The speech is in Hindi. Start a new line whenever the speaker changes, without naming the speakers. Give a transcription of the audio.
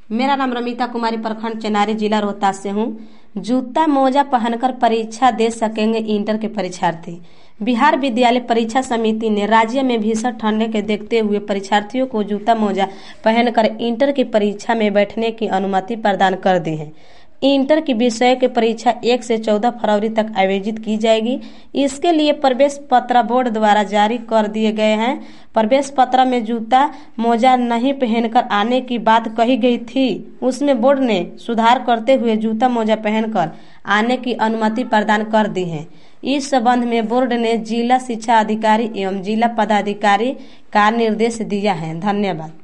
मेरा नाम रमिता कुमारी, प्रखंड चेनारी, जिला रोहतास से हूँ। जूता मोजा पहनकर परीक्षा दे सकेंगे इंटर के परीक्षार्थी। बिहार विद्यालय परीक्षा समिति ने राज्य में भीषण ठंड के देखते हुए परीक्षार्थियों को जूता मोजा पहनकर इंटर की परीक्षा में बैठने की अनुमति प्रदान कर दी है। इंटर की विषय की परीक्षा 1 से 14 फरवरी तक आयोजित की जाएगी। इसके लिए प्रवेश पत्र बोर्ड द्वारा जारी कर दिए गए हैं। प्रवेश पत्र में जूता मोजा नहीं पहनकर आने की बात कही गई थी, उसमें बोर्ड ने सुधार करते हुए जूता मोजा पहनकर आने की अनुमति प्रदान कर दी है। इस संबंध में बोर्ड ने जिला शिक्षा अधिकारी एवं जिला पदाधिकारी का निर्देश दिया है। धन्यवाद।